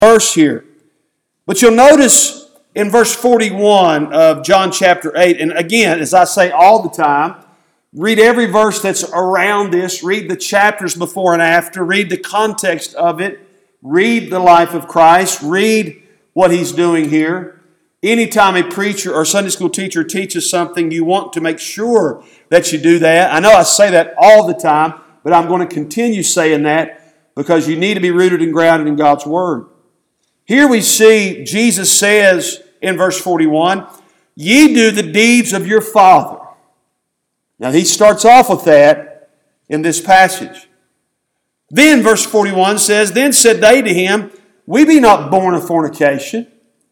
verse here. But you'll notice in verse 41 of John chapter 8, and again, as I say all the time, read every verse that's around this, read the chapters before and after, read the context of it, read the life of Christ, read what He's doing here. Anytime a preacher or Sunday school teacher teaches something, you want to make sure that you do that. I know I say that all the time, but I'm going to continue saying that because you need to be rooted and grounded in God's Word. Here we see Jesus says in verse 41, "Ye do the deeds of your Father." Now He starts off with that in this passage. Then verse 41 says, "Then said they to Him, We be not born of fornication.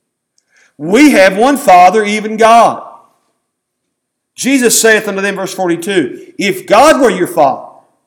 We have one Father, even God." Jesus saith unto them, verse 42, "If God were your Father,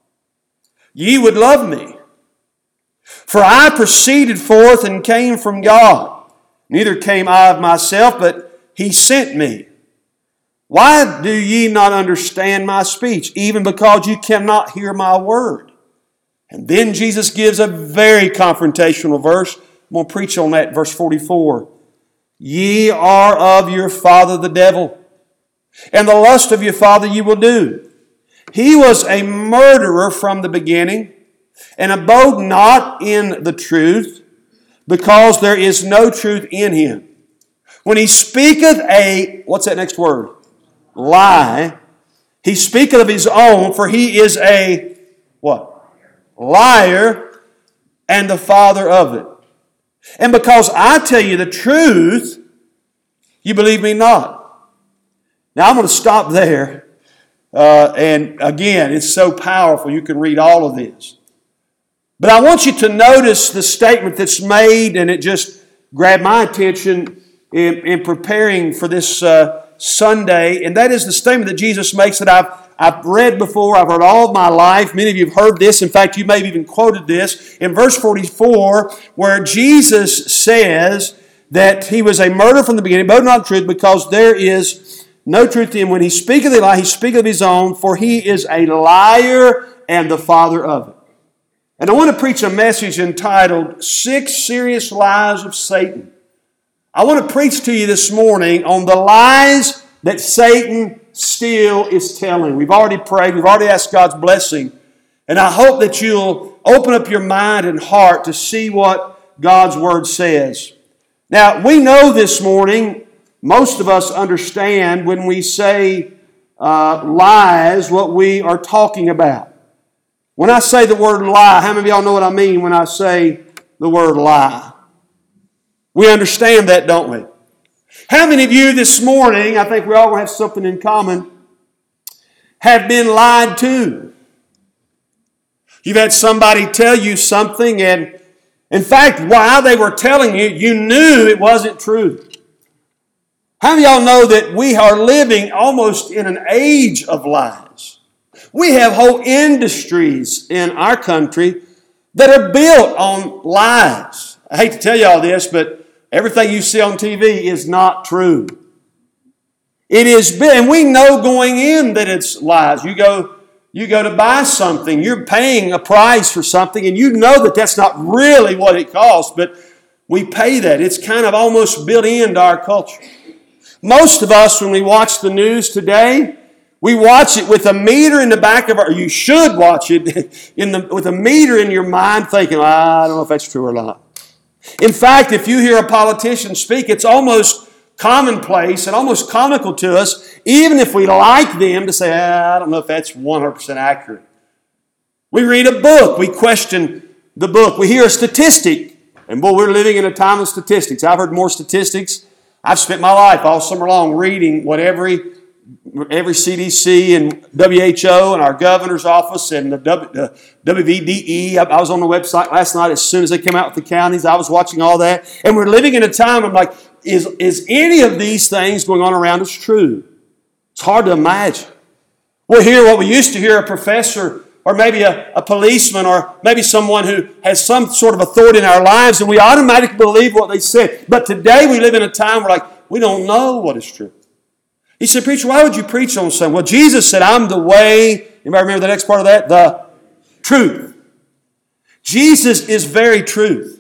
ye would love me. For I proceeded forth and came from God. Neither came I of myself, but He sent me. Why do ye not understand my speech? Even because you cannot hear my word." And then Jesus gives a very confrontational verse. I'm going to preach on that, verse 44. "Ye are of your father the devil, and the lust of your father ye will do. He was a murderer from the beginning, and abode not in the truth, because there is no truth in him. When he speaketh a," what's that next word? "Lie, he speaketh of his own, for he is a," what? "Liar, and the father of it. And because I tell you the truth, you believe me not." Now I'm going to stop there. And again, it's so powerful. You can read all of this. But I want you to notice the statement that's made, and it just grabbed my attention in preparing for this Sunday. And that is the statement that Jesus makes that I've read before, I've heard all of my life. Many of you have heard this. In fact, you may have even quoted this in verse 44, where Jesus says that He was a murderer from the beginning, but not truth, because there is no truth in him. When he speaketh a lie, he speaketh of his own, for he is a liar and the father of it. And I want to preach a message entitled, 6 Serious Lies of Satan. I want to preach to you this morning on the lies that Satan still is telling. We've already prayed. We've already asked God's blessing. And I hope that you'll open up your mind and heart to see what God's Word says. Now, we know this morning, most of us understand when we say lies, what we are talking about. When I say the word lie, how many of y'all know what I mean when I say the word lie? We understand that, don't we? How many of you this morning, I think we all have something in common, have been lied to? You've had somebody tell you something, and in fact, while they were telling you, you knew it wasn't true. How many of y'all know that we are living almost in an age of lies? We have whole industries in our country that are built on lies. I hate to tell you all this, but everything you see on TV is not true. It is, and we know going in that it's lies. You go to buy something, you're paying a price for something, and you know that that's not really what it costs, but we pay that. It's kind of almost built into our culture. Most of us, when we watch the news today, we watch it with a meter in the back of you should watch it with a meter in your mind thinking, I don't know if that's true or not. In fact, if you hear a politician speak, it's almost commonplace and almost comical to us, even if we like them, to say, I don't know if that's 100% accurate. We read a book, we question the book, we hear a statistic, and boy, we're living in a time of statistics. I've heard more statistics. I've spent my life all summer long reading what every CDC and WHO and our governor's office and the WVDE. I was on the website last night as soon as they came out with the counties. I was watching all that. And we're living in a time, I'm like, is any of these things going on around us true? It's hard to imagine. We'll hear what we used to hear a professor or maybe a policeman or maybe someone who has some sort of authority in our lives, and we automatically believe what they said. But today we live in a time where we don't know what is true. He said, preacher, why would you preach on something? Well, Jesus said, I'm the way. Anybody remember the next part of that? The truth. Jesus is very truth.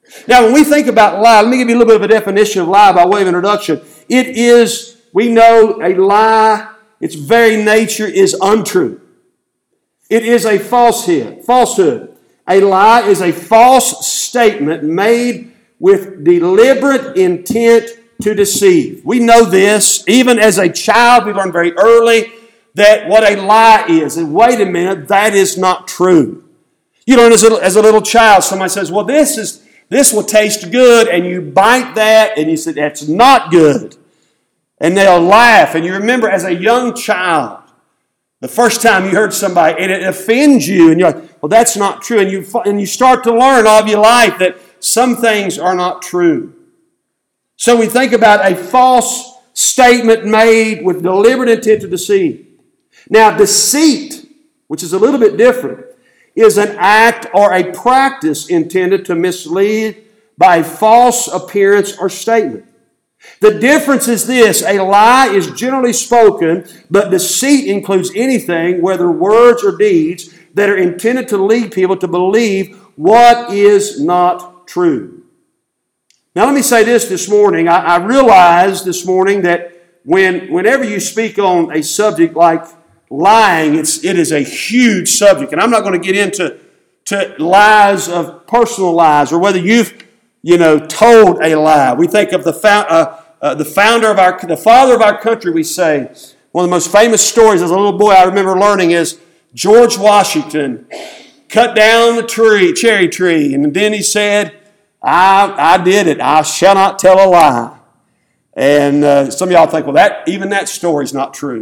Now, when we think about lie, let me give you a little bit of a definition of lie by way of introduction. It is, we know a lie, its very nature is untrue. It is a falsehood. A lie is a false statement made with deliberate intent to deceive. We know this. Even as a child, we learn very early that what a lie is. And wait a minute, that is not true. You learn as a little child, somebody says, well, this will taste good, and you bite that, and you say, that's not good. And they'll laugh. And you remember as a young child, the first time you heard somebody, and it offends you, and you're like, well, that's not true. And you start to learn all of your life that some things are not true. So we think about a false statement made with deliberate intent to deceive. Now, deceit, which is a little bit different, is an act or a practice intended to mislead by a false appearance or statement. The difference is this: a lie is generally spoken, but deceit includes anything, whether words or deeds, that are intended to lead people to believe what is not true. Now let me say this morning. I realize this morning that whenever you speak on a subject like lying, it is a huge subject. And I'm not going to get into lies of personal lies or whether you've told a lie. We think of the father of our country, we say. One of the most famous stories as a little boy I remember learning is George Washington cut down the cherry tree, and then he said, I did it. I shall not tell a lie. And some of y'all think, well, even that story's not true.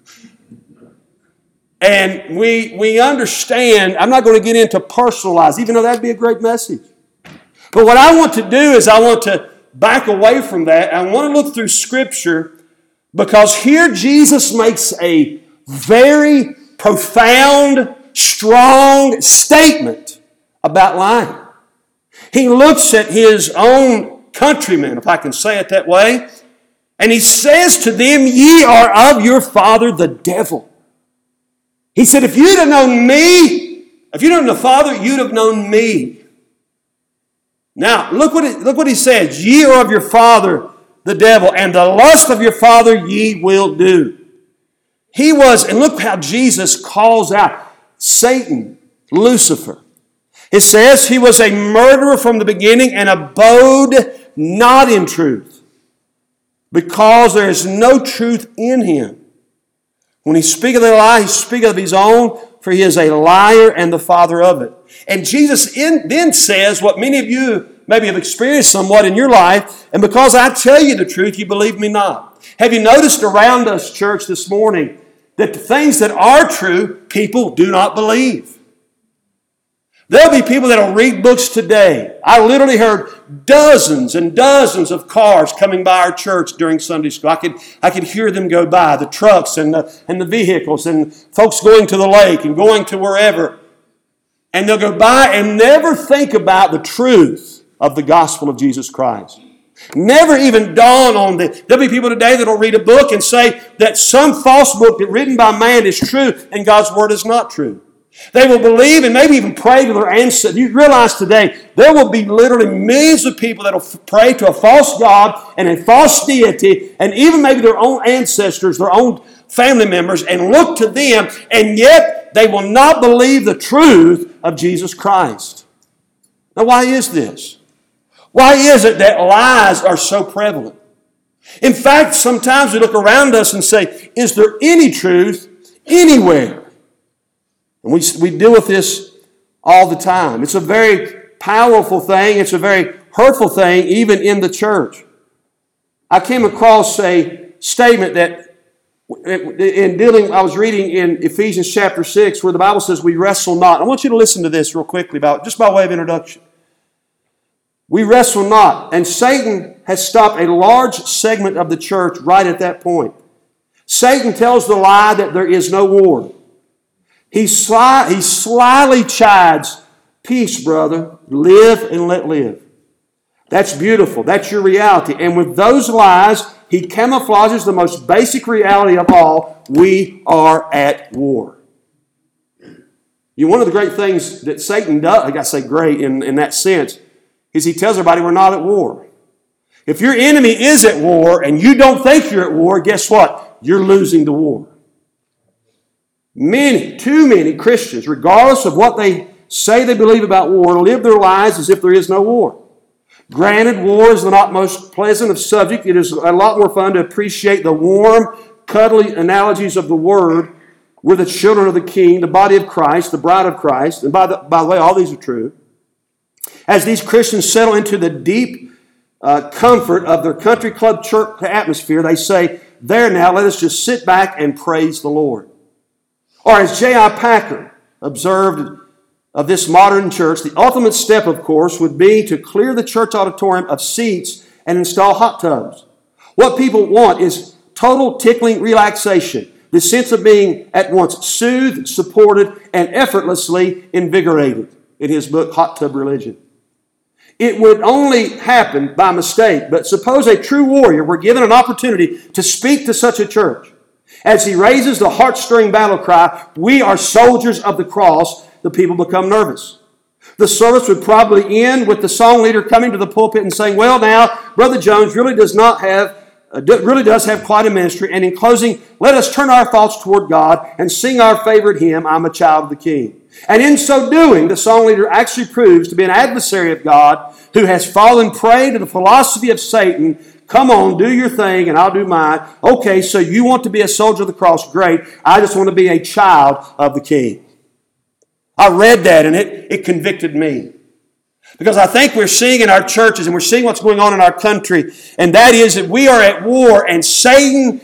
And we understand, I'm not going to get into personal lies, even though that'd be a great message. But what I want to do is I want to back away from that. I want to look through Scripture, because here Jesus makes a very profound, strong statement about lying. He looks at his own countrymen, if I can say it that way, and he says to them, ye are of your father the devil. He said, if you'd have known me, if you'd have known the Father, you'd have known me. Now, look what he says. Ye are of your father the devil, and the lust of your father ye will do. And look how Jesus calls out Satan, Lucifer. It says he was a murderer from the beginning and abode not in truth, because there is no truth in him. When he speaketh a lie, he speaketh of his own, for he is a liar and the father of it. And Jesus then says what many of you maybe have experienced somewhat in your life, and because I tell you the truth, you believe me not. Have you noticed around us, church, this morning, that the things that are true, people do not believe? There'll be people that will read books today. I literally heard dozens and dozens of cars coming by our church during Sunday school. I could hear them go by, the trucks and the vehicles, and folks going to the lake and going to wherever. And they'll go by and never think about the truth of the gospel of Jesus Christ. Never even dawn on them. There'll be people today that will read a book and say that some false book written by man is true and God's word is not true. They will believe and maybe even pray to their ancestors. You realize today there will be literally millions of people that will pray to a false god and a false deity, and even maybe their own ancestors, their own family members, and look to them, and yet they will not believe the truth of Jesus Christ. Now, why is this? Why is it that lies are so prevalent? In fact, sometimes we look around us and say, is there any truth anywhere? And we deal with this all the time. It's a very powerful thing. It's a very hurtful thing, even in the church. I came across a statement that I was reading in Ephesians chapter 6, where the Bible says, we wrestle not. I want you to listen to this real quickly, just by way of introduction. We wrestle not. And Satan has stopped a large segment of the church right at that point. Satan tells the lie that there is no war. He slyly chides, peace, brother, live and let live. That's beautiful. That's your reality. And with those lies, he camouflages the most basic reality of all. We are at war. One of the great things that Satan does, I got to say great in that sense, is he tells everybody we're not at war. If your enemy is at war and you don't think you're at war, guess what? You're losing the war. Too many Christians, regardless of what they say they believe about war, live their lives as if there is no war. Granted, war is the not most pleasant of subject. It is a lot more fun to appreciate the warm, cuddly analogies of the Word. We're the children of the King, the body of Christ, the bride of Christ. And by the way, all these are true. As these Christians settle into the deep comfort of their country club church atmosphere, they say, there now, let us just sit back and praise the Lord. Or as J.I. Packer observed of this modern church, the ultimate step, of course, would be to clear the church auditorium of seats and install hot tubs. What people want is total tickling relaxation, the sense of being at once soothed, supported, and effortlessly invigorated, in his book, Hot Tub Religion. It would only happen by mistake, but suppose a true warrior were given an opportunity to speak to such a church. As he raises the heart-stirring battle cry, we are soldiers of the cross, the people become nervous. The service would probably end with the song leader coming to the pulpit and saying, well now, Brother Jones really does have quite a ministry. And in closing, let us turn our thoughts toward God and sing our favorite hymn, I'm a Child of the King. And in so doing, the song leader actually proves to be an adversary of God who has fallen prey to the philosophy of Satan. Come on, do your thing and I'll do mine. Okay, so you want to be a soldier of the cross? Great. I just want to be a child of the King. I read that and it convicted me. Because I think we're seeing in our churches and we're seeing what's going on in our country, and that is that we are at war and Satan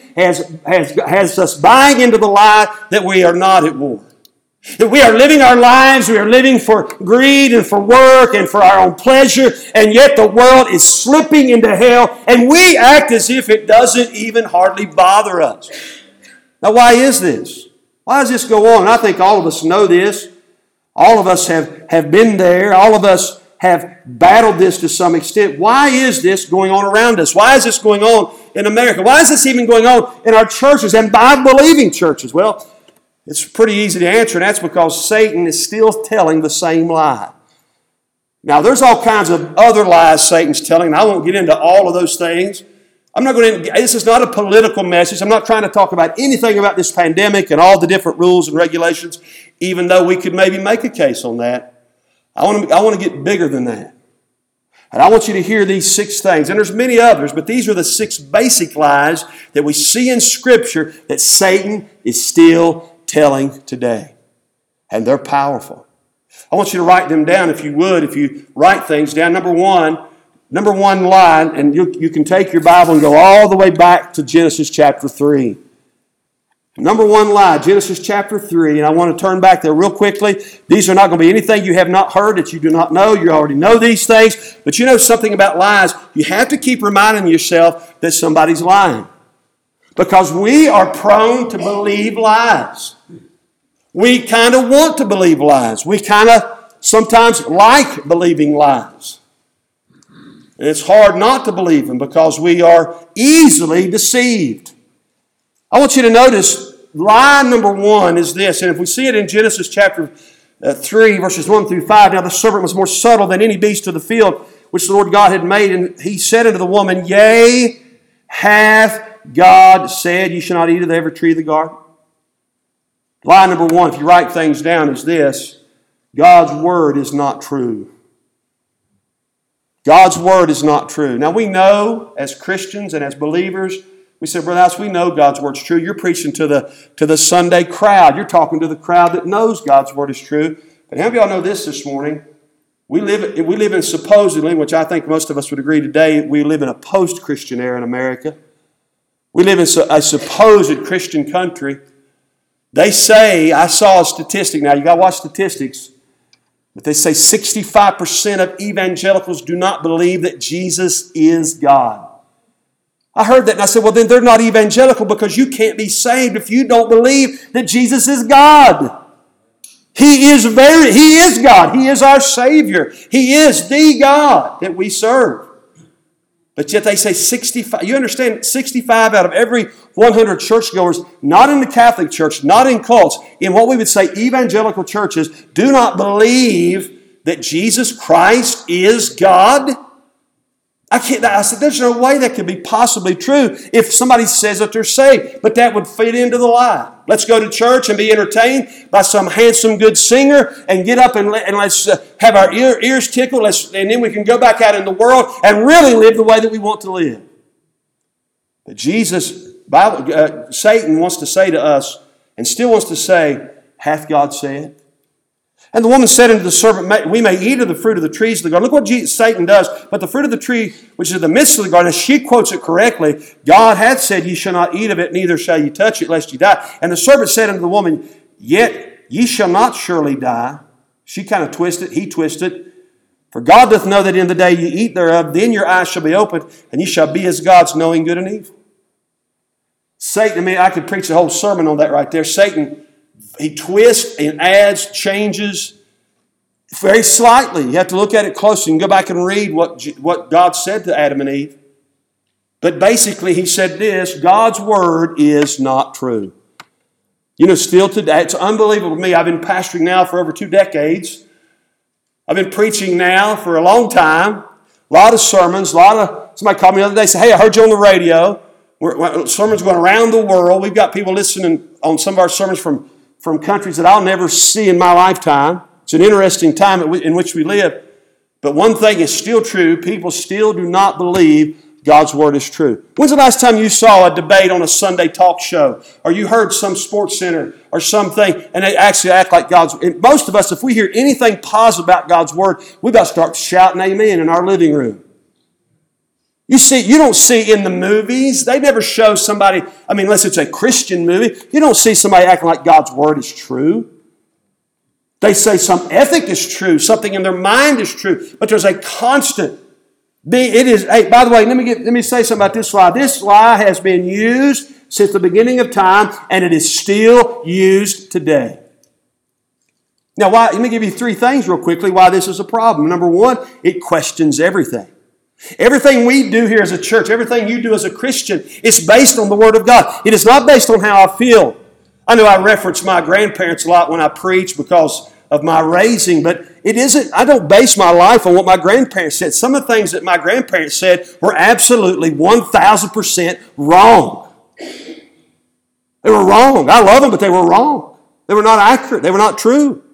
has us buying into the lie that we are not at war. That we are living our lives, we are living for greed and for work and for our own pleasure, and yet the world is slipping into hell, and we act as if it doesn't even hardly bother us. Now, why is this? Why does this go on? And I think all of us know this. All of us have been there. All of us have battled this to some extent. Why is this going on around us? Why is this going on in America? Why is this even going on in our churches and Bible-believing churches? Well, it's pretty easy to answer, and that's because Satan is still telling the same lie. Now, there's all kinds of other lies Satan's telling, and I won't get into all of those things. This is not a political message. I'm not trying to talk about anything about this pandemic and all the different rules and regulations, even though we could maybe make a case on that. I want to get bigger than that. And I want you to hear these 6 things. And there's many others, but these are the 6 basic lies that we see in Scripture that Satan is still telling today. And they're powerful. I want you to write them down if you would, if you write things down. Number one line, and you can take your Bible and go all the way back to Genesis chapter 3. Number 1 lie, Genesis chapter 3, and I want to turn back there real quickly. These are not going to be anything you have not heard that you do not know. You already know these things, but you know something about lies. You have to keep reminding yourself that somebody's lying. Because we are prone to believe lies. We kind of want to believe lies. We kind of sometimes like believing lies. And it's hard not to believe them because we are easily deceived. I want you to notice lie number 1 is this, and if we see it in Genesis chapter 3, verses 1 through 5, now the serpent was more subtle than any beast of the field which the Lord God had made, and he said unto the woman, Yea, hath God said, You shall not eat of every tree of the garden? Lie number 1, if you write things down, is this: God's Word is not true. God's Word is not true. Now we know, as Christians and as believers, we say, Brother House, we know God's Word's true. You're preaching to the Sunday crowd. You're talking to the crowd that knows God's Word is true. But how many of y'all know this morning? We live in supposedly, which I think most of us would agree today, we live in a post-Christian era in America. We live in a supposed Christian country. They say, I saw a statistic, now you got to watch statistics, but they say 65% of evangelicals do not believe that Jesus is God. I heard that and I said, well, then they're not evangelical because you can't be saved if you don't believe that Jesus is God. He is God. He is our Savior. He is the God that we serve. But yet they say 65, you understand, 65 out of every 100 churchgoers, not in the Catholic Church, not in cults, in what we would say evangelical churches, do not believe that Jesus Christ is God? I said, there's no way that could be possibly true if somebody says that they're saved. But that would fit into the lie. Let's go to church and be entertained by some handsome, good singer and get up and let's have our ears tickled. And then we can go back out in the world and really live the way that we want to live. But Satan wants to say to us, and still wants to say, hath God said? And the woman said unto the serpent, we may eat of the fruit of the trees of the garden. Look what Satan does. But the fruit of the tree, which is in the midst of the garden, she quotes it correctly. God hath said, ye shall not eat of it, neither shall ye touch it, lest ye die. And the serpent said unto the woman, yet ye shall not surely die. She kind of twisted, he twisted. For God doth know that in the day ye eat thereof, then your eyes shall be opened, and ye shall be as gods, knowing good and evil. Satan, I could preach a whole sermon on that right there. Satan, he twists and adds, changes very slightly. You have to look at it closely and go back and read what God said to Adam and Eve. But basically he said this, God's word is not true. You know, still today, it's unbelievable to me. I've been pastoring now for over 2 decades. I've been preaching now for a long time. A lot of sermons, somebody called me the other day and said, hey, I heard you on the radio. Sermons going around the world. We've got people listening on some of our sermons from countries that I'll never see in my lifetime. It's an interesting time in which we live. But one thing is still true. People still do not believe God's word is true. When's the last time you saw a debate on a Sunday talk show? Or you heard some sports center or something and they actually act like God's word? Most of us, if we hear anything positive about God's word, we got to start shouting amen in our living room. You don't see in the movies, they never show somebody, unless it's a Christian movie, you don't see somebody acting like God's word is true. They say some ethic is true, something in their mind is true, but there's a constant. Hey, by the way, let me say something about this lie. This lie has been used since the beginning of time, and it is still used today. Now, let me give you 3 things real quickly why this is a problem. Number 1, it questions everything. Everything we do here as a church, everything you do as a Christian, is based on the Word of God. It is not based on how I feel. I know I reference my grandparents a lot when I preach because of my raising, but it isn't. I don't base my life on what my grandparents said. Some of the things that my grandparents said were absolutely 1,000% wrong. They were wrong. I love them, but they were wrong. They were not accurate. They were not true.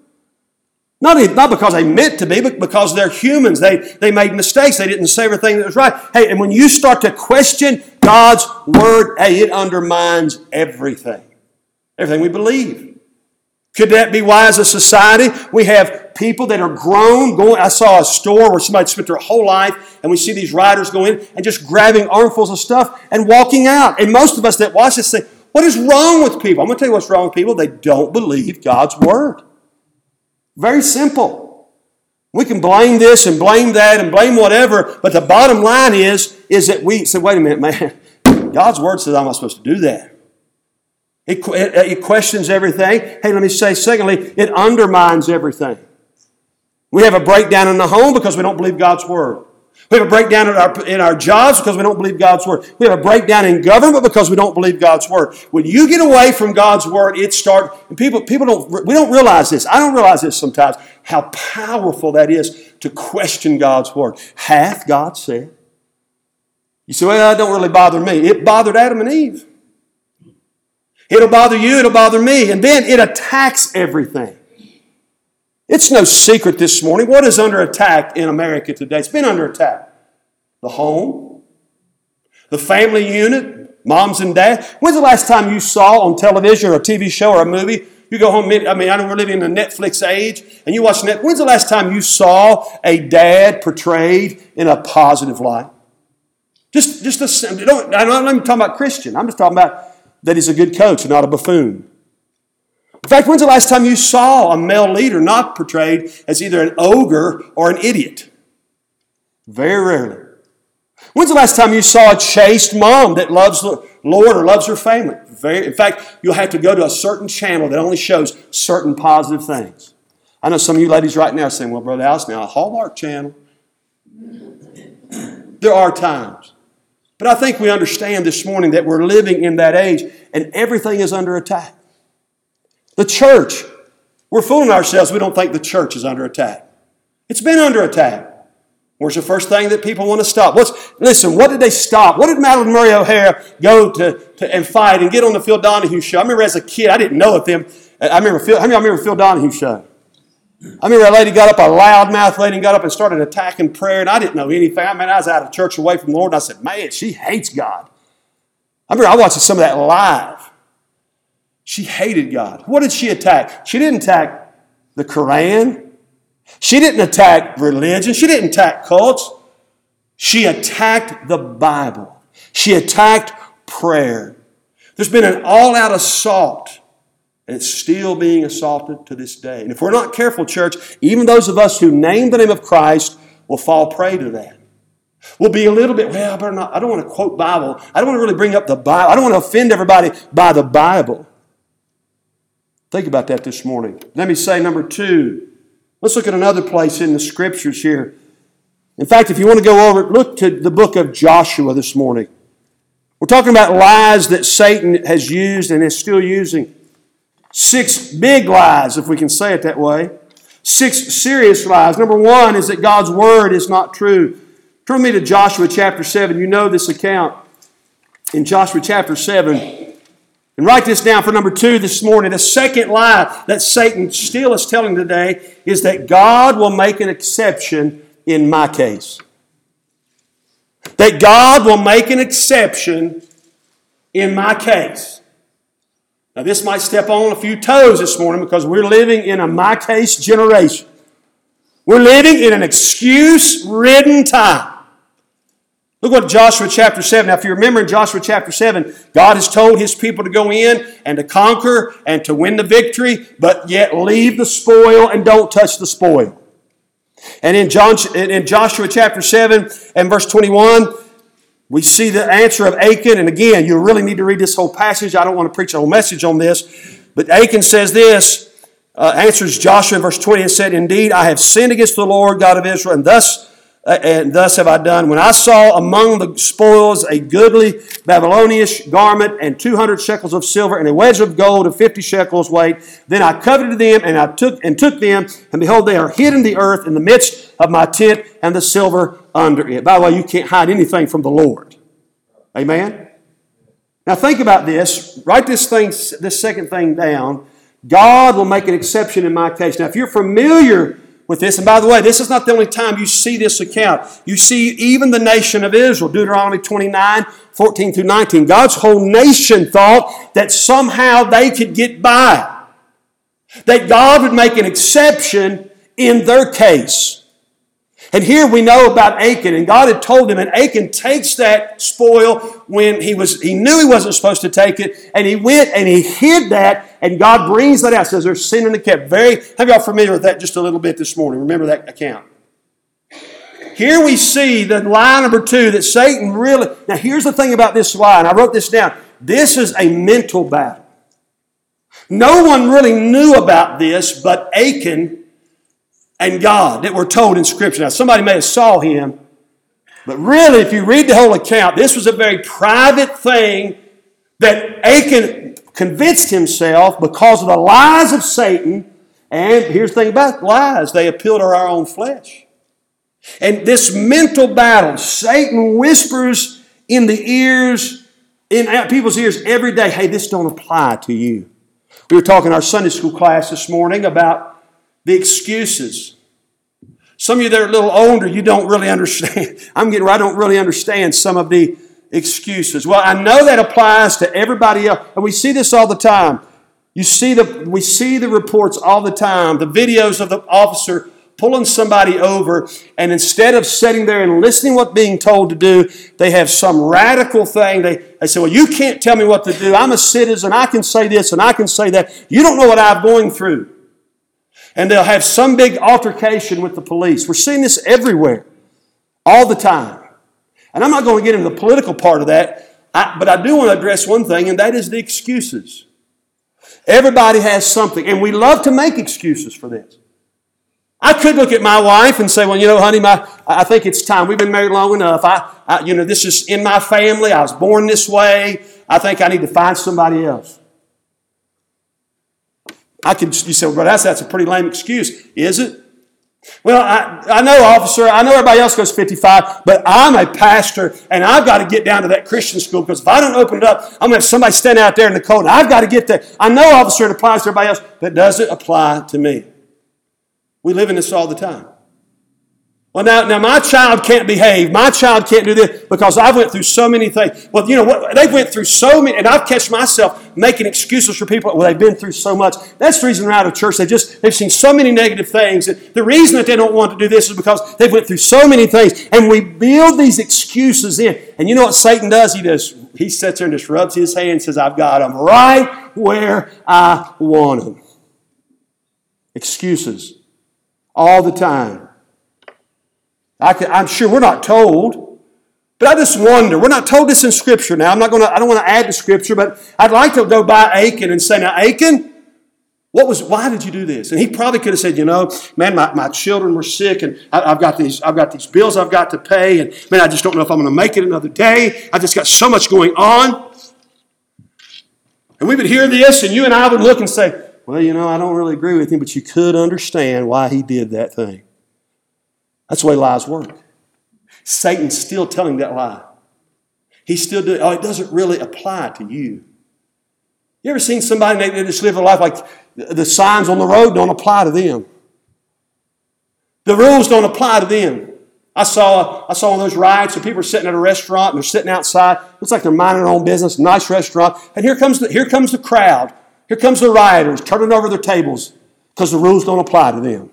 Not because they meant to be, but because they're humans. They made mistakes. They didn't say everything that was right. Hey, and when you start to question God's word, hey, it undermines everything. Everything we believe. Could that be why as a society we have people that are grown I saw a store where somebody spent their whole life and we see these riders go in and just grabbing armfuls of stuff and walking out. And most of us that watch this say, what is wrong with people? I'm going to tell you what's wrong with people. They don't believe God's word. Very simple. We can blame this and blame that and blame whatever, but the bottom line is that we say, wait a minute, man, God's word says I'm not supposed to do that. It questions everything. Hey, let me say, secondly, it undermines everything. We have a breakdown in the home because we don't believe God's word. We have a breakdown in our jobs because we don't believe God's word. We have a breakdown in government because we don't believe God's word. When you get away from God's word, we don't realize this. I don't realize this sometimes, how powerful that is to question God's word. Hath God said? You say, well, that don't really bother me. It bothered Adam and Eve. It'll bother you, it'll bother me. And then it attacks everything. It's no secret this morning. What is under attack in America today? It's been under attack. The home, the family unit, moms and dads. When's the last time you saw on television or a TV show or a movie? You go home, I know we're living in a Netflix age, and you watch Netflix. When's the last time you saw a dad portrayed in a positive light? I'm not even talking about Christian. I'm just talking about that he's a good coach and not a buffoon. In fact, when's the last time you saw a male leader not portrayed as either an ogre or an idiot? Very rarely. When's the last time you saw a chaste mom that loves the Lord or loves her family? In fact, you'll have to go to a certain channel that only shows certain positive things. I know some of you ladies right now are saying, well, Brother Alice, now a Hallmark channel. There are times. But I think we understand this morning that we're living in that age and everything is under attack. The church, we're fooling ourselves. We don't think the church is under attack. It's been under attack. Where's the first thing that people want to stop? Listen, what did they stop? What did Madeline Murray O'Hare go to and fight and get on the Phil Donahue show? I remember as a kid, I didn't know it then. How many of y'all remember Phil Donahue show? I remember a lady got up, a loudmouth lady, and got up and started attacking prayer, and I didn't know anything. I mean, I was out of church away from the Lord, and I said, man, she hates God. I remember I watched some of that live. She hated God. What did she attack? She didn't attack the Quran. She didn't attack religion. She didn't attack cults. She attacked the Bible. She attacked prayer. There's been an all-out assault, and it's still being assaulted to this day. And if we're not careful, church, even those of us who name the name of Christ will fall prey to that. We'll be a little bit, well, I better not. I don't want to quote Bible. I don't want to really bring up the Bible. I don't want to offend everybody by the Bible. Think about that this morning. Let me say number 2. Let's look at another place in the Scriptures here. In fact, if you want to go over, look to the book of Joshua this morning. We're talking about lies that Satan has used and is still using. 6 big lies, if we can say it that way. 6 serious lies. Number 1 is that God's Word is not true. Turn me to Joshua chapter 7. You know this account in Joshua chapter 7. And write this down for number 2 this morning. The second lie that Satan still is telling today is that God will make an exception in my case. That God will make an exception in my case. Now this might step on a few toes this morning because we're living in a my case generation. We're living in an excuse-ridden time. Look what Joshua chapter 7. Now, if you remember in Joshua chapter 7, God has told His people to go in and to conquer and to win the victory, but yet leave the spoil and don't touch the spoil. And in Joshua chapter 7 and verse 21, we see the answer of Achan. And again, you really need to read this whole passage. I don't want to preach a whole message on this. But Achan says this, answers Joshua in verse 20 and said, indeed, I have sinned against the Lord God of Israel, and thus have I done. When I saw among the spoils a goodly Babylonish garment and 200 shekels of silver and a wedge of gold of 50 shekels weight, then I coveted them and I took them, and behold, they are hid in the earth in the midst of my tent, and the silver under it. By the way, you can't hide anything from the Lord. Amen? Now think about this. Write this second thing down. God will make an exception in my case. Now, if you're familiar with this, and by the way, this is not the only time you see this account. You see even the nation of Israel, Deuteronomy 29, 14 through 19. God's whole nation thought that somehow they could get by. That God would make an exception in their case. And here we know about Achan, and God had told him, and Achan takes that spoil when he knew he wasn't supposed to take it, and he went and he hid that, and God brings that out. Says there's sin in the camp. Have y'all familiar with that just a little bit this morning? Remember that account. Here we see the lie number 2 that Satan really... Now here's the thing about this lie, and I wrote this down. This is a mental battle. No one really knew about this but Achan and God that were told in Scripture. Now, somebody may have saw him, but really, if you read the whole account, this was a very private thing that Achan convinced himself because of the lies of Satan. And here's the thing about lies. They appeal to our own flesh. And this mental battle, Satan whispers in people's ears every day, hey, this don't apply to you. We were talking in our Sunday school class this morning about the excuses. Some of you that are a little older, you don't really understand. I'm getting where I don't really understand some of the excuses. Well, I know that applies to everybody else, and we see this all the time. We see the reports all the time, the videos of the officer pulling somebody over, and instead of sitting there and listening what's being told to do, they have some radical thing. They say, well, you can't tell me what to do. I'm a citizen. I can say this and I can say that. You don't know what I'm going through. And they'll have some big altercation with the police. We're seeing this everywhere, all the time. And I'm not going to get into the political part of that, but I do want to address one thing, and that is the excuses. Everybody has something, and we love to make excuses for this. I could look at my wife and say, well, honey, I think it's time. We've been married long enough. This is in my family. I was born this way. I think I need to find somebody else. You say, well, that's a pretty lame excuse. Is it? Well, I know, officer, I know everybody else goes 55, but I'm a pastor, and I've got to get down to that Christian school, because if I don't open it up, I'm going to have somebody stand out there in the cold, and I've got to get there. I know, officer, it applies to everybody else, but does it apply to me? We live in this all the time. Well, now my child can't behave. My child can't do this because I went through so many things. Well, you know what? They went through so many, and I've catch myself making excuses for people. Well, they've been through so much. That's the reason they're out of church. They've seen so many negative things. And the reason that they don't want to do this is because they've went through so many things. And we build these excuses in. And you know what Satan does? He sits there and just rubs his hand and says, I've got them right where I want them. Excuses. All the time. I'm sure we're not told, but I just wonder. We're not told this in Scripture now. I don't want to add to Scripture, but I'd like to go by Achan and say, now, Achan, why did you do this? And he probably could have said, man, my children were sick, and I've got these bills I've got to pay, and man, I just don't know if I'm going to make it another day. I just got so much going on. And we would hear this, and you and I would look and say, well, I don't really agree with him, but you could understand why he did that thing. That's the way lies work. Satan's still telling that lie. He's still doing, it doesn't really apply to you. You ever seen somebody, they just live a life like the signs on the road don't apply to them. The rules don't apply to them. I saw one of those rides, so people are sitting at a restaurant and they're sitting outside. Looks like they're minding their own business, nice restaurant. And here comes the crowd. Here comes the rioters turning over their tables because the rules don't apply to them.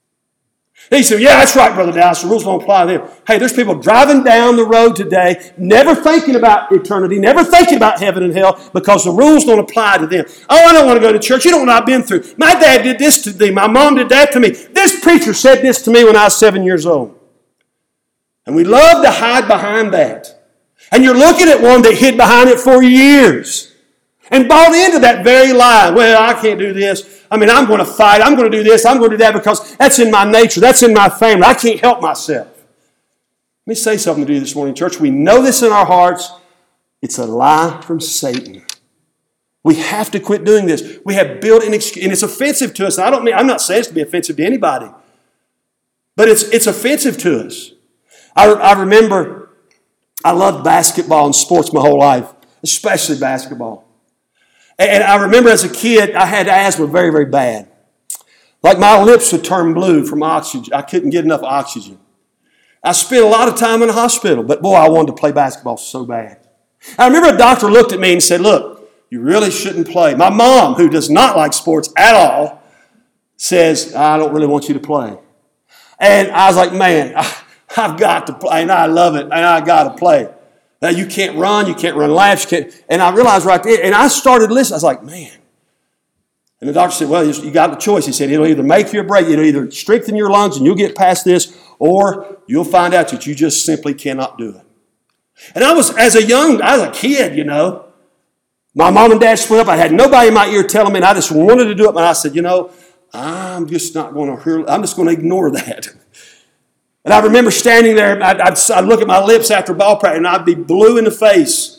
He said, yeah, that's right, Brother Dallas. The rules don't apply to them. Hey, there's people driving down the road today, never thinking about eternity, never thinking about heaven and hell, because the rules don't apply to them. Oh, I don't want to go to church. You don't know what I've been through. My dad did this to me. My mom did that to me. This preacher said this to me when I was 7 years old. And we love to hide behind that. And you're looking at one that hid behind it for years and bought into that very lie. Well, I can't do this. I'm going to fight. I'm going to do this. I'm going to do that because that's in my nature. That's in my family. I can't help myself. Let me say something to you this morning, church. We know this in our hearts. It's a lie from Satan. We have to quit doing this. We have built an excuse, and it's offensive to us. I'm not saying it's to be offensive to anybody, but it's offensive to us. I remember I loved basketball and sports my whole life, especially basketball. And I remember as a kid, I had asthma very, very bad. Like my lips would turn blue from oxygen. I couldn't get enough oxygen. I spent a lot of time in the hospital, but boy, I wanted to play basketball so bad. I remember a doctor looked at me and said, look, you really shouldn't play. My mom, who does not like sports at all, says, I don't really want you to play. And I was like, man, I've got to play, and I love it, and I got to play. Now, you can't run laps, and I realized right there, and I started listening. I was like, man. And the doctor said, well, you got the choice. He said, it'll either make you or break you. It'll either strengthen your lungs and you'll get past this, or you'll find out that you just simply cannot do it. And I was a kid, My mom and dad split up. I had nobody in my ear telling me, and I just wanted to do it. And I said, I'm just going to ignore that. And I remember standing there, I'd look at my lips after ball practice, and I'd be blue in the face.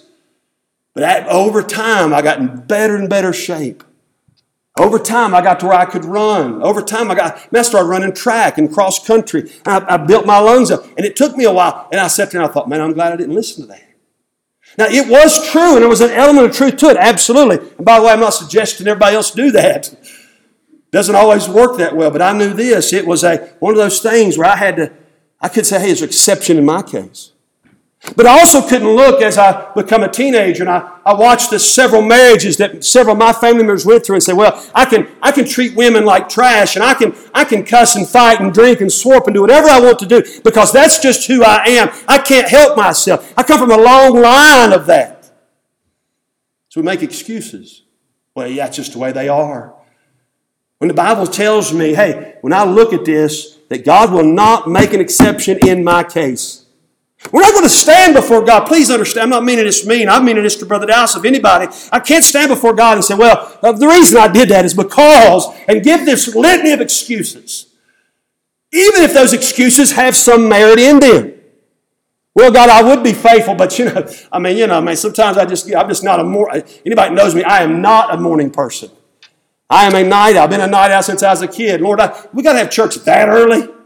But over time, I got in better and better shape. Over time, I got to where I could run. Over time, I started running track and cross country. And I built my lungs up. And it took me a while. And I sat there and I thought, man, I'm glad I didn't listen to that. Now, it was true, and there was an element of truth to it, absolutely. And by the way, I'm not suggesting everybody else do that. Doesn't always work that well, but I knew this. It was one of those things where I could say, hey, there's an exception in my case. But I also couldn't look as I become a teenager, and I watched the several marriages that several of my family members went through and say, well, I can treat women like trash, and I can cuss and fight and drink and swarp and do whatever I want to do because that's just who I am. I can't help myself. I come from a long line of that. So we make excuses. Well, yeah, it's just the way they are. When the Bible tells me, hey, when I look at this, that God will not make an exception in my case. We're not going to stand before God. Please understand, I'm not meaning this mean. I'm meaning this to Brother Dallas, of anybody. I can't stand before God and say, well, the reason I did that is because, and give this litany of excuses. Even if those excuses have some merit in them. Well, God, I would be faithful, but sometimes I'm just not anybody knows me, I am not a morning person. I am a night owl. I've been a night owl since I was a kid. Lord, we got to have church that early.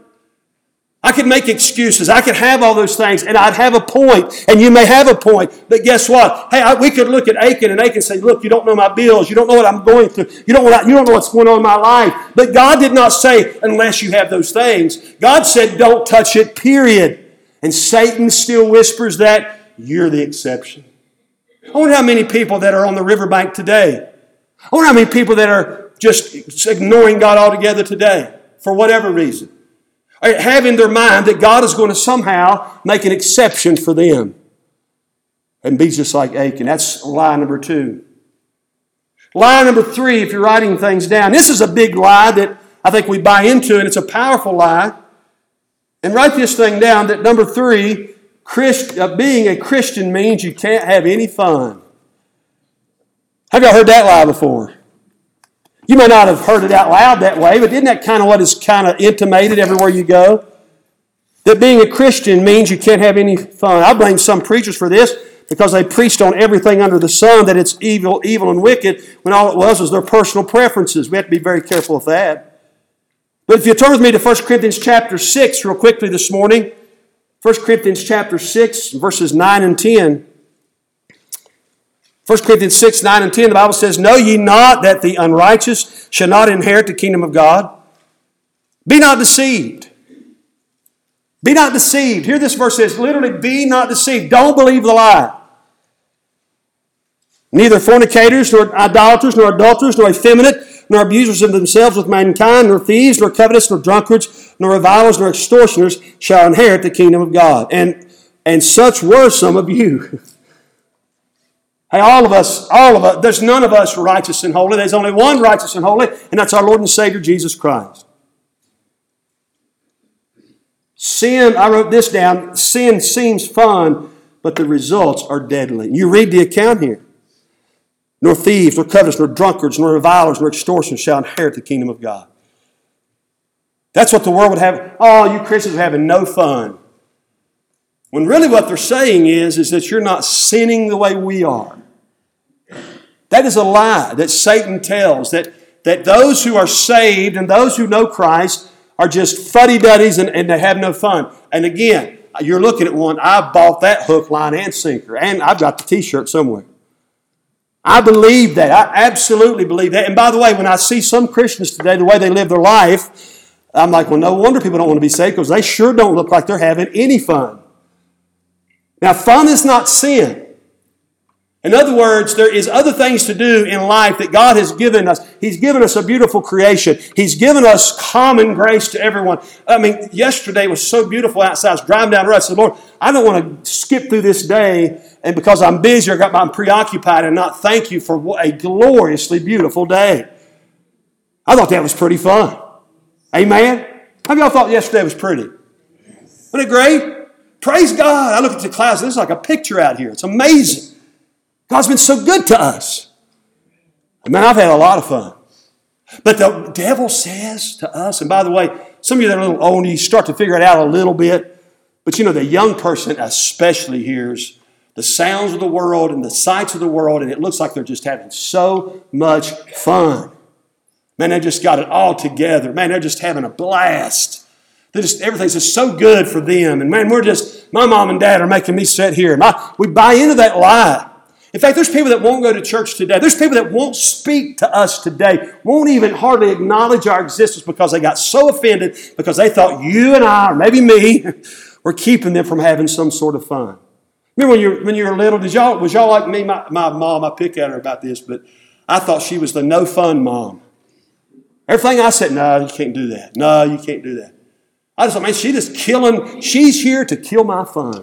I could make excuses. I could have all those things, and I'd have a point, and you may have a point. But guess what? Hey, we could look at Achan, and Achan say, look, you don't know my bills. You don't know what I'm going through. You don't know what's going on in my life. But God did not say, unless you have those things. God said, don't touch it, period. And Satan still whispers that you're the exception. I wonder how many people that are on the riverbank today. I wonder how many people that are just ignoring God altogether today for whatever reason. Have in their mind that God is going to somehow make an exception for them and be just like Achan. That's lie number 2. Lie number 3, if you're writing things down. This is a big lie that I think we buy into, and it's a powerful lie. And write this thing down, that number 3, being a Christian means you can't have any fun. Have y'all heard that lie before? You may not have heard it out loud that way, but isn't that kind of what is kind of intimated everywhere you go? That being a Christian means you can't have any fun. I blame some preachers for this because they preached on everything under the sun, that it's evil and wicked, when all it was their personal preferences. We have to be very careful of that. But if you turn with me to 1 Corinthians chapter 6 real quickly this morning, 1 Corinthians chapter 6, verses 9 and 10. 1 Corinthians 6, 9 and 10, the Bible says, know ye not that the unrighteous shall not inherit the kingdom of God? Be not deceived. Be not deceived. Here this verse says, literally, be not deceived. Don't believe the lie. Neither fornicators, nor idolaters, nor adulterers, nor effeminate, nor abusers of themselves with mankind, nor thieves, nor covetous, nor drunkards, nor revilers, nor extortioners shall inherit the kingdom of God. And such were some of you. Hey, all of us, there's none of us righteous and holy. There's only one righteous and holy, and that's our Lord and Savior, Jesus Christ. Sin, I wrote this down, sin seems fun, but the results are deadly. You read the account here. Nor thieves, nor covetous, nor drunkards, nor revilers, nor extortioners shall inherit the kingdom of God. That's what the world would have. Oh, you Christians are having no fun. When really what they're saying is that you're not sinning the way we are. That is a lie that Satan tells, that those who are saved and those who know Christ are just fuddy-duddies and they have no fun. And again, you're looking at one, I bought that hook, line, and sinker, and I've got the t-shirt somewhere. I believe that. I absolutely believe that. And by the way, when I see some Christians today, the way they live their life, I'm like, well, no wonder people don't want to be saved, because they sure don't look like they're having any fun. Now, fun is not sin. In other words, there is other things to do in life that God has given us. He's given us a beautiful creation. He's given us common grace to everyone. I mean, yesterday was so beautiful outside. I was driving down the road. I said, Lord, I don't want to skip through this day, and because I'm busy, I'm preoccupied, and not thank you for a gloriously beautiful day. I thought that was pretty fun. Amen? How many of y'all thought yesterday was pretty? Wasn't it great? Praise God. I look at the clouds. There's like a picture out here. It's amazing. God's been so good to us. Man, I've had a lot of fun. But the devil says to us, and by the way, some of you that are a little older, you start to figure it out a little bit. But you know, the young person especially hears the sounds of the world and the sights of the world, and it looks like they're just having so much fun. Man, they just got it all together. Man, they're just having a blast. Everything's just so good for them. And man, my mom and dad are making me sit here. We buy into that lie. In fact, there's people that won't go to church today. There's people that won't speak to us today, won't even hardly acknowledge our existence because they got so offended because they thought you and I, or maybe me, were keeping them from having some sort of fun. Remember when you were little, was y'all like me? My mom, I pick at her about this, but I thought she was the no fun mom. Everything I said, no, you can't do that. No, you can't do that. I just thought, man, she's here to kill my fun.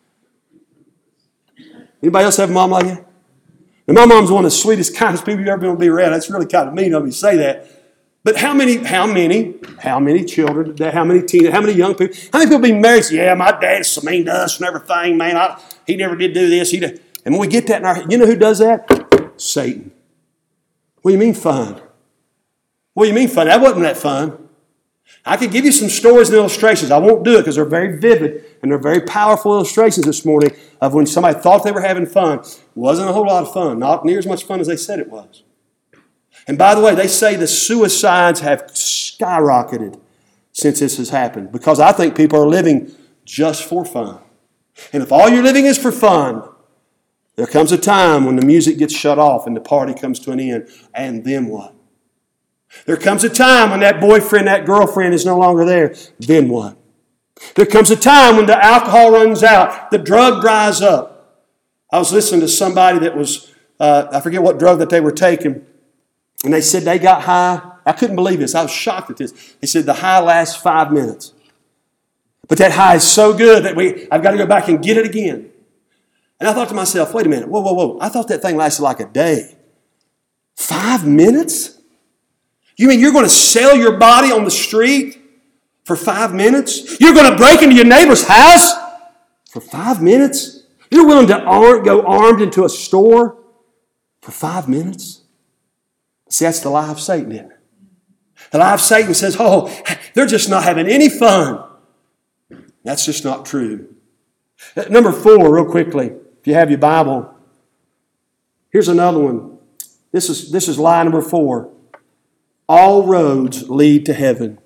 Anybody else have a mom like that? And my mom's one of the sweetest, kindest people you've ever been able to be around. That's really kind of mean of me to say that. But how many children, how many young people, how many people being married say, yeah, my dad's so mean to us and everything, man. He never did do this. And when we get that in our head, you know who does that? Satan. What do you mean fun? What do you mean fun? That wasn't that fun. I could give you some stories and illustrations. I won't do it because they're very vivid and they're very powerful illustrations this morning of when somebody thought they were having fun. It wasn't a whole lot of fun. Not near as much fun as they said it was. And by the way, they say the suicides have skyrocketed since this has happened, because I think people are living just for fun. And if all you're living is for fun, there comes a time when the music gets shut off and the party comes to an end, and then what? There comes a time when that boyfriend, that girlfriend is no longer there, then what? There comes a time when the alcohol runs out, the drug dries up. I was listening to somebody that was, I forget what drug that they were taking, and they said they got high. I couldn't believe this. I was shocked at this. They said the high lasts 5 minutes. But that high is so good that I've got to go back and get it again. And I thought to myself, wait a minute, whoa. I thought that thing lasted like a day. 5 minutes? You mean you're going to sell your body on the street for 5 minutes? You're going to break into your neighbor's house for 5 minutes? You're willing to go armed into a store for 5 minutes? See, that's the lie of Satan, isn't it? The lie of Satan says, they're just not having any fun. That's just not true. Number 4, real quickly, if you have your Bible, here's another one. This is lie number 4. All roads lead to heaven.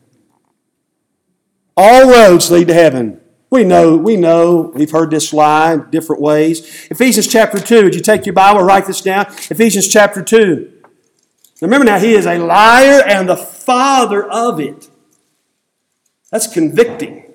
All roads lead to heaven. We know, we've heard this lie in different ways. Ephesians chapter 2, would you take your Bible, write this down? Ephesians chapter 2. Remember now, he is a liar and the father of it. That's convicting.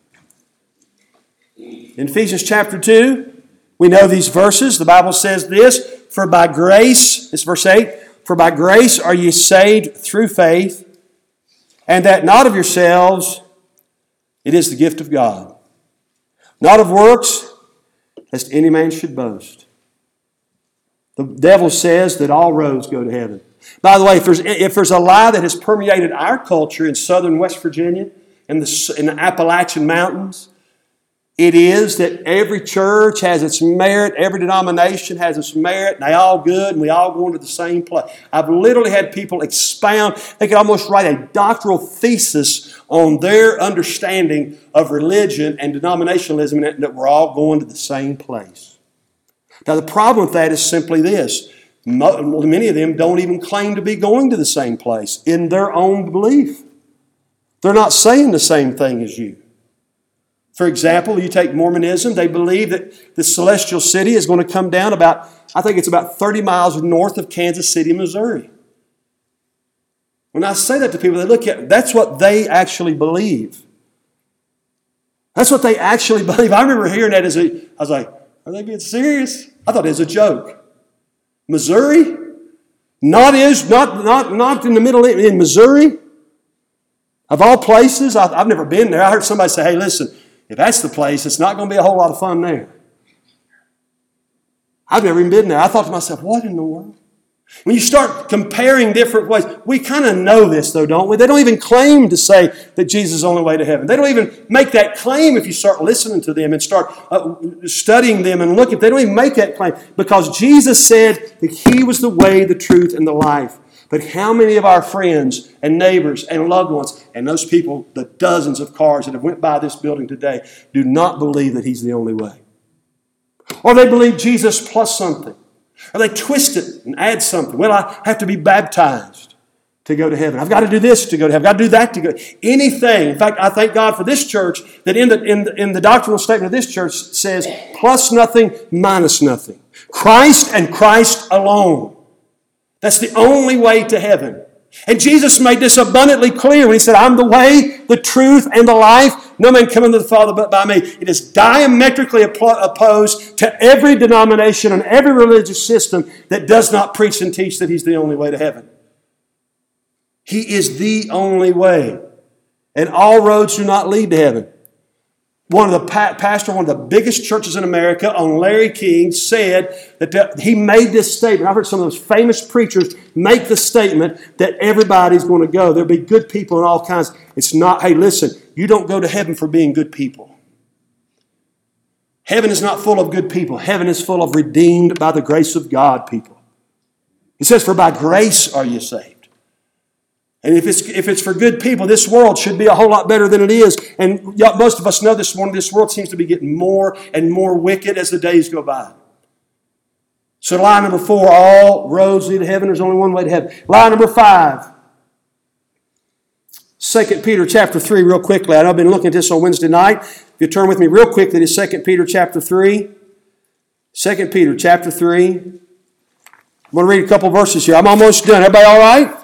In Ephesians chapter 2, we know these verses. The Bible says this, for by grace, this is verse 8, for by grace are ye saved through faith, and that not of yourselves, it is the gift of God. Not of works, lest any man should boast. The devil says that all roads go to heaven. By the way, if there's a lie that has permeated our culture in southern West Virginia, in the Appalachian Mountains, it is that every church has its merit, every denomination has its merit, and they all good, and we all go into the same place. I've literally had people expound, they could almost write a doctoral thesis on their understanding of religion and denominationalism, and that we're all going to the same place. Now, the problem with that is simply this. Many of them don't even claim to be going to the same place in their own belief. They're not saying the same thing as you. For example, you take Mormonism, they believe that the celestial city is going to come down about 30 miles north of Kansas City, Missouri. When I say that to people, they look at, that's what they actually believe. That's what they actually believe. I remember hearing that I was like, are they being serious? I thought it was a joke. Missouri? Not in the middle, in Missouri? Of all places, I've never been there. I heard somebody say, hey, listen, if that's the place, it's not going to be a whole lot of fun there. I've never even been there. I thought to myself, what in the world? When you start comparing different ways, we kind of know this though, don't we? They don't even claim to say that Jesus is the only way to heaven. They don't even make that claim if you start listening to them and start studying them and looking. They don't even make that claim because Jesus said that He was the way, the truth, and the life. But how many of our friends and neighbors and loved ones and those people, the dozens of cars that have went by this building today, do not believe that He's the only way? Or they believe Jesus plus something. Or they twist it and add something. Well, I have to be baptized to go to heaven. I've got to do this to go to heaven. I've got to do that to go. Anything. In fact, I thank God for this church that in the doctrinal statement of this church says plus nothing, minus nothing. Christ and Christ alone. That's the only way to heaven. And Jesus made this abundantly clear when He said, I'm the way, the truth, and the life. No man cometh to the Father but by me. It is diametrically opposed to every denomination and every religious system that does not preach and teach that He's the only way to heaven. He is the only way. And all roads do not lead to heaven. One of the biggest churches in America, on Larry King, said that he made this statement. I've heard some of those famous preachers make the statement that everybody's going to go. There'll be good people and all kinds. It's not, hey, listen, you don't go to heaven for being good people. Heaven is not full of good people. Heaven is full of redeemed by the grace of God people. It says, for by grace are you saved. And if it's for good people, this world should be a whole lot better than it is. And most of us know this morning, this world seems to be getting more and more wicked as the days go by. So lie number 4, all roads lead to heaven. There's only one way to heaven. Lie number 5. 2 Peter chapter 3 real quickly. I know I've been looking at this on Wednesday night. If you turn with me real quickly to 2 Peter chapter 3. 2 Peter chapter 3. I'm going to read a couple verses here. I'm almost done. Everybody all right?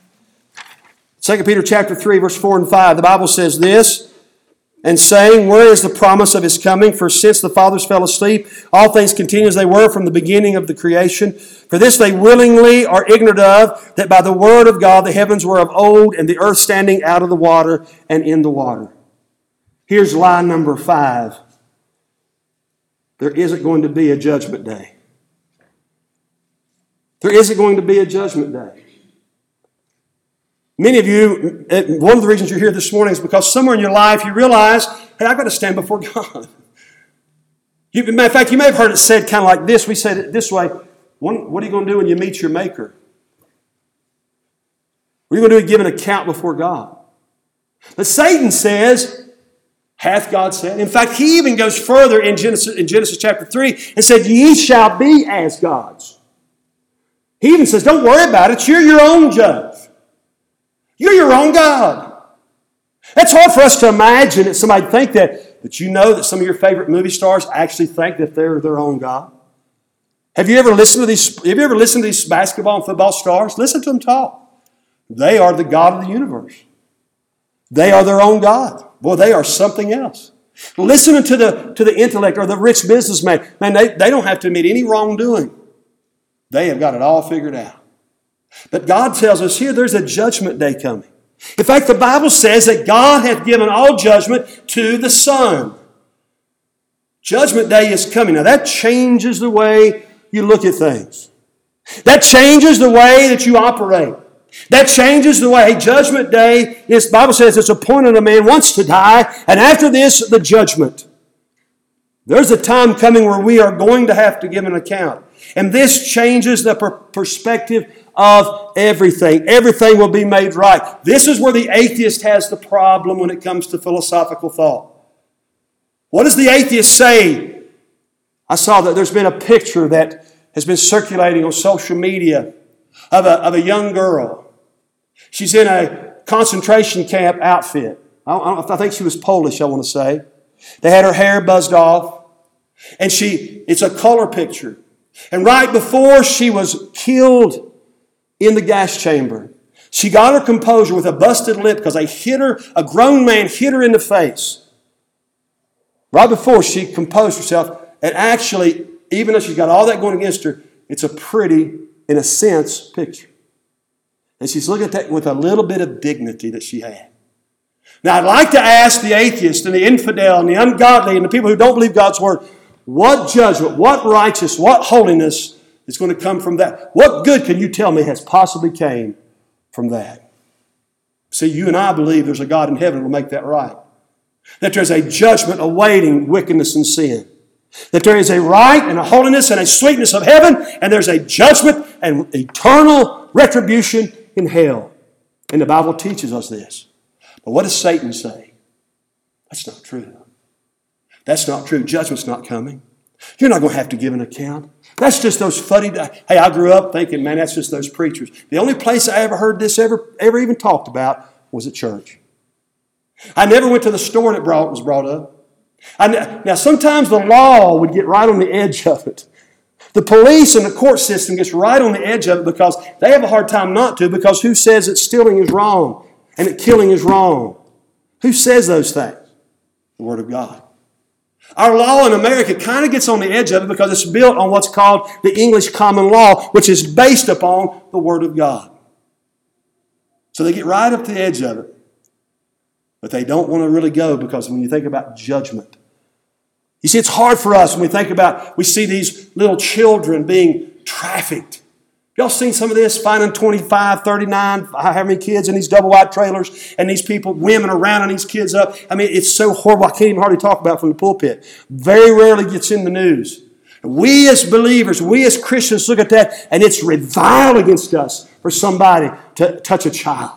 2 Peter chapter 3, verse 4 and 5. The Bible says this, and saying, where is the promise of his coming? For since the fathers fell asleep, all things continue as they were from the beginning of the creation. For this they willingly are ignorant of, that by the word of God the heavens were of old, and the earth standing out of the water and in the water. Here's lie number 5. There isn't going to be a judgment day. There isn't going to be a judgment day. Many of you, one of the reasons you're here this morning is because somewhere in your life you realize, hey, I've got to stand before God. Matter of fact, you may have heard it said kind of like this. We said it this way. What are you going to do when you meet your Maker? What are you going to do to give an account before God? But Satan says, hath God said? In fact, he even goes further in Genesis chapter 3 and said, ye shall be as gods. He even says, don't worry about it. You're your own judge. You're your own God. It's hard for us to imagine that somebody think that, but you know that some of your favorite movie stars actually think that they're their own God. Have you ever listened to these basketball and football stars? Listen to them talk. They are the God of the universe. They are their own God. Boy, they are something else. Listening to the intellect or the rich businessman, man, they don't have to admit any wrongdoing. They have got it all figured out. But God tells us here there's a judgment day coming. In fact, the Bible says that God hath given all judgment to the Son. Judgment day is coming. Now that changes the way you look at things. That changes the way that you operate. That changes the way. Judgment day is, the Bible says it's appointed a man once to die, and after this, the judgment. There's a time coming where we are going to have to give an account. And this changes the perspective of everything. Everything will be made right. This is where the atheist has the problem when it comes to philosophical thought. What does the atheist say? I saw that there's been a picture that has been circulating on social media of a young girl. She's in a concentration camp outfit. I think she was Polish, I want to say. They had her hair buzzed off. And it's a color picture. And right before she was killed in the gas chamber, she got her composure with a busted lip because a grown man hit her in the face. Right before she composed herself. And actually, even though she's got all that going against her, it's a pretty, in a sense, picture. And she's looking at that with a little bit of dignity that she had. Now, I'd like to ask the atheist and the infidel and the ungodly and the people who don't believe God's Word, what judgment, what righteousness, what holiness is going to come from that? What good can you tell me has possibly came from that? See, you and I believe there's a God in heaven who will make that right. That there's a judgment awaiting wickedness and sin. That there is a right and a holiness and a sweetness of heaven, and there's a judgment and eternal retribution in hell. And the Bible teaches us this. But what does Satan say? That's not true. That's not true. Judgment's not coming. You're not going to have to give an account. That's just those funny... Hey, I grew up thinking, man, that's just those preachers. The only place I ever heard this ever even talked about was at church. I never went to the store and it was brought up. Now, sometimes the law would get right on the edge of it. The police and the court system gets right on the edge of it because they have a hard time not to, because who says that stealing is wrong and that killing is wrong? Who says those things? The Word of God. Our law in America kind of gets on the edge of it because it's built on what's called the English common law, which is based upon the Word of God. So they get right up to the edge of it. But they don't want to really go, because when you think about judgment, you see, it's hard for us when we see these little children being trafficked. Y'all seen some of this? Finding 25, 39, how many kids in these double wide trailers, and these people, women are rounding these kids up. I mean, it's so horrible. I can't even hardly talk about it from the pulpit. Very rarely gets in the news. We as believers, we as Christians look at that, and it's revile against us for somebody to touch a child.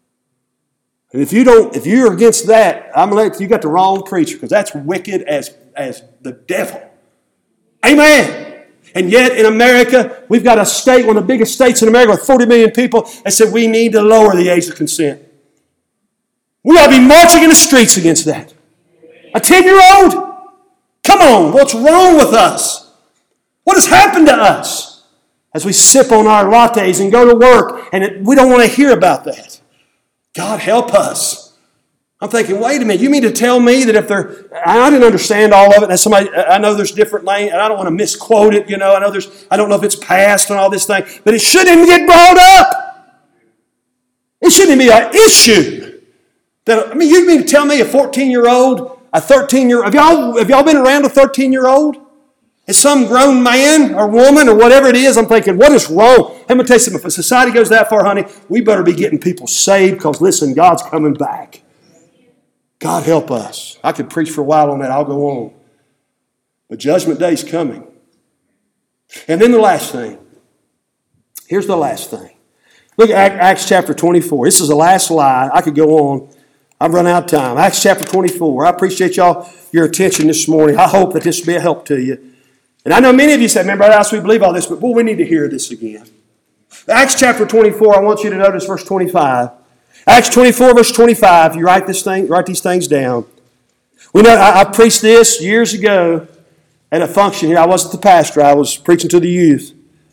And if you're against that, I'm going to let you got the wrong preacher, because that's wicked as the devil. Amen. And yet in America, we've got a state, one of the biggest states in America with 40 million people, that said we need to lower the age of consent. We ought to be marching in the streets against that. A 10-year-old? Come on, what's wrong with us? What has happened to us? As we sip on our lattes and go to work, and we don't want to hear about that. God help us. I'm thinking, wait a minute, you mean to tell me that if they're... I didn't understand all of it. And somebody, I know there's different lanes, and I don't want to misquote it, you know. I don't know if it's passed and all this thing, but it shouldn't even get brought up. It shouldn't even be an issue. You mean to tell me a 14-year-old, a 13-year-old... Have y'all been around a 13-year-old? As some grown man or woman or whatever it is, I'm thinking, what is wrong? I'm going to tell you something. If a society goes that far, honey, we better be getting people saved because, listen, God's coming back. God help us. I could preach for a while on that. I'll go on. But Judgment Day is coming. And then the last thing. Here's the last thing. Look at Acts chapter 24. This is the last lie. I could go on. I've run out of time. Acts chapter 24. I appreciate your attention this morning. I hope that this will be a help to you. And I know many of you say, man, Brother Alice, we believe all this, but boy, we need to hear this again. Acts chapter 24, I want you to notice verse 25. Acts 24, verse 25, you write these things down. We know I preached this years ago at a function here. I wasn't the pastor. I was preaching to the youth.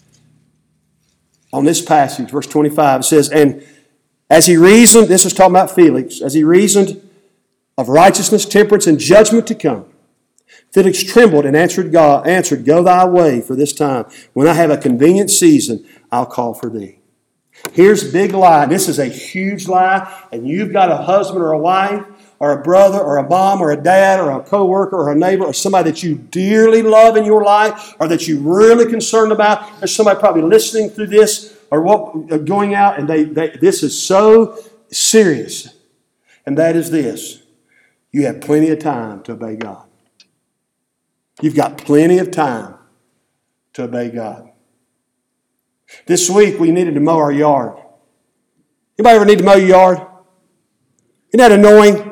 On this passage, verse 25, it says, and as he reasoned, this is talking about Felix, as he reasoned of righteousness, temperance, and judgment to come, Felix trembled and answered, go thy way for this time. When I have a convenient season, I'll call for thee. Here's a big lie. This is a huge lie. And you've got a husband or a wife or a brother or a mom or a dad or a co-worker or a neighbor or somebody that you dearly love in your life or that you're really concerned about. There's somebody probably listening through this or going out, and this is so serious. And that is this. You have plenty of time to obey God. You've got plenty of time to obey God. This week, we needed to mow our yard. Anybody ever need to mow your yard? Isn't that annoying?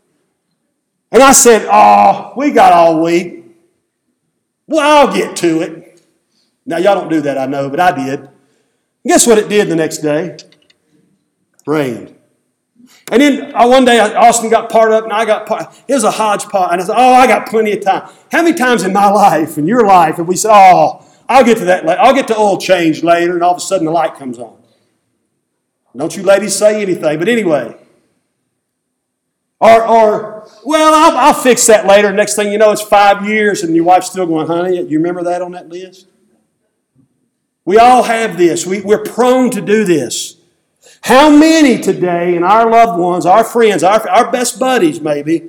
And I said, we got all week. Well, I'll get to it. Now, y'all don't do that, I know, but I did. And guess what it did the next day? Rained. And then one day, Austin got part up, and I got part. It was a hodgepodge. And I said, I got plenty of time. How many times in my life, in your life, have we said, I'll get to that later. I'll get to oil change later, and all of a sudden the light comes on. Don't you ladies say anything, but anyway. I'll fix that later. Next thing you know, it's 5 years, and your wife's still going, honey, you remember that on that list? We all have this. We're prone to do this. How many today, and our loved ones, our friends, our best buddies maybe,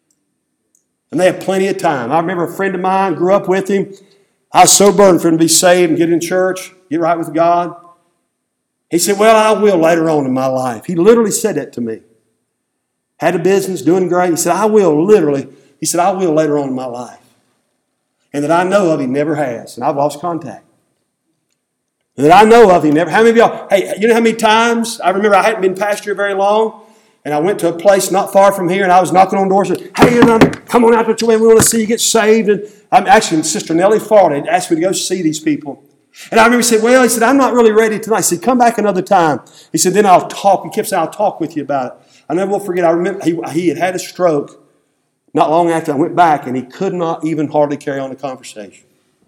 and they have plenty of time. I remember a friend of mine, grew up with him. I was so burdened for him to be saved and get in church, get right with God. He said, I will later on in my life. He literally said that to me. Had a business, doing great. He said, I will later on in my life. And that I know of, he never has. And I've lost contact. And that I know of, he never. How many of y'all, hey, you know how many times? I remember I hadn't been pastor very long. And I went to a place not far from here, and I was knocking on doors and said, hey, come on out to the way. We want to see you get saved. And I'm actually, Sister Nellie Ford had asked me to go see these people. And I remember he said, I'm not really ready tonight. He said, come back another time. He said, then I'll talk. He kept saying, I'll talk with you about it. I never will forget, I remember he had a stroke not long after I went back, and he could not even hardly carry on the conversation.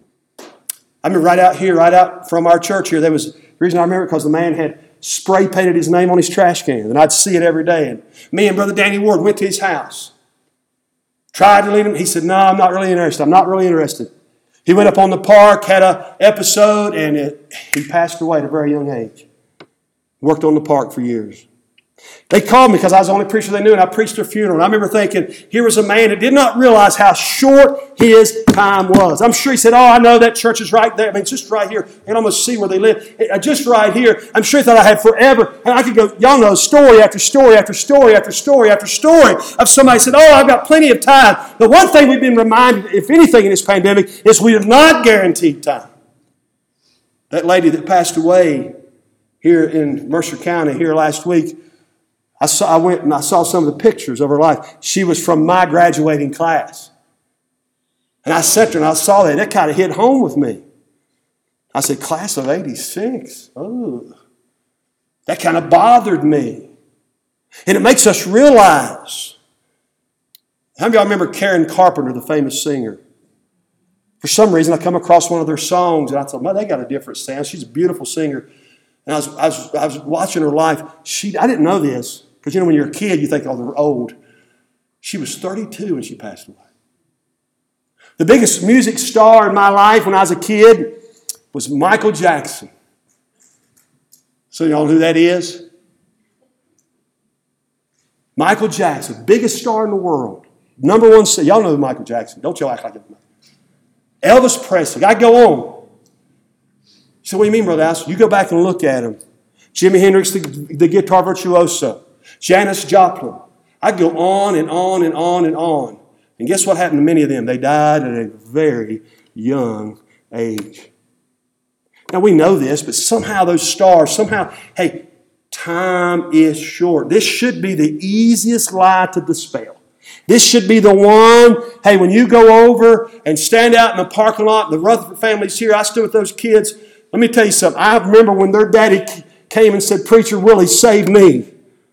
I remember right out from our church here, the reason I remember it because the man had spray painted his name on his trash can, and I'd see it every day. And me and Brother Danny Ward went to his house. Tried to lead him. He said, no, I'm not really interested. He went up on the park, had an episode, and he passed away at a very young age. Worked on the park for years. They called me because I was the only preacher they knew, and I preached their funeral. And I remember thinking, here was a man that did not realize how short his time was. I'm sure he said, I know that church is right there. I mean, it's just right here. You can almost see where they live. Just right here. I'm sure he thought I had forever. And I could go, y'all know, story after story after story after story after story of somebody said, I've got plenty of time. The one thing we've been reminded, if anything in this pandemic, is we have not guaranteed time. That lady that passed away here in Mercer County here last week, I went and I saw some of the pictures of her life. She was from my graduating class. And I sat there and I saw that. That kind of hit home with me. I said, class of 86. Oh. That kind of bothered me. And it makes us realize. How many of y'all remember Karen Carpenter, the famous singer? For some reason, I come across one of their songs, and I thought, man, they got a different sound. She's a beautiful singer. And I was watching her life. I didn't know this, because when you're a kid, you think, oh, they're old. She was 32 when she passed away. The biggest music star in my life when I was a kid was Michael Jackson. So y'all know who that is? Michael Jackson, biggest star in the world. Number one, y'all know Michael Jackson. Don't y'all act like it. Elvis Presley. I go on. So what do you mean, Brother Alice? You go back and look at him. Jimi Hendrix, the guitar virtuoso. Janis Joplin. I go on and on and on and on. And guess what happened to many of them? They died at a very young age. Now we know this, but somehow those stars, hey, time is short. This should be the easiest lie to dispel. This should be the one, hey, when you go over and stand out in the parking lot, the Rutherford family's here, I stood with those kids. Let me tell you something. I remember when their daddy came and said, Preacher Willie, save me.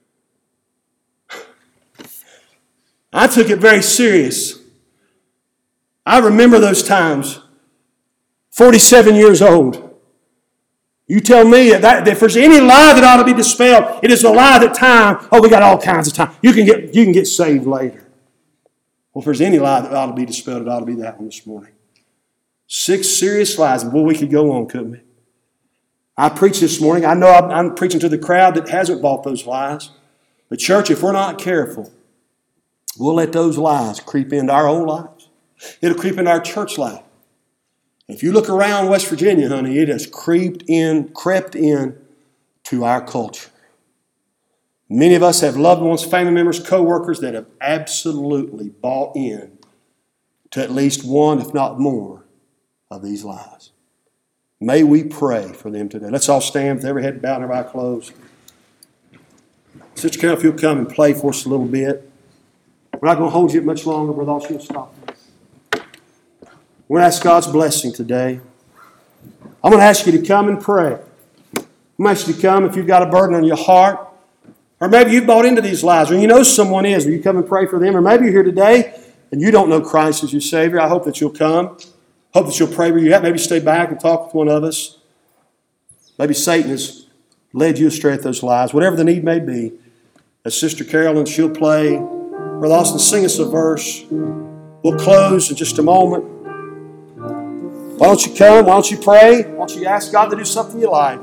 I took it very serious. I remember those times. 47 years old. You tell me that if there's any lie that ought to be dispelled, it is the lie that time, we got all kinds of time. You can get saved later. Well, if there's any lie that ought to be dispelled, it ought to be that one this morning. 6 serious lies. Boy, we could go on, couldn't we? I preached this morning. I know I'm preaching to the crowd that hasn't bought those lies. But church, if we're not careful, we'll let those lies creep into our own lives. It'll creep into our church life. If you look around West Virginia, honey, it has crept in to our culture. Many of us have loved ones, family members, co-workers that have absolutely bought in to at least one, if not more, of these lies. May we pray for them today. Let's all stand with every head bowed and every eye closed. Sister Carol, if you'll come and play for us a little bit. We're not going to hold you much longer, Brother Austin. Stop. We're going to ask God's blessing today. I'm going to ask you to come and pray. I'm going to ask you to come if you've got a burden on your heart. Or maybe you've bought into these lies, or you know someone is. Will you come and pray for them? Or maybe you're here today and you don't know Christ as your Savior. I hope that you'll come. Hope that you'll pray where you're at. Maybe stay back and talk with one of us. Maybe Satan has led you astray at those lies. Whatever the need may be, as Sister Carolyn, she'll play. Brother Austin, sing us a verse. We'll close in just a moment. Why don't you come? Why don't you pray? Why don't you ask God to do something in your life?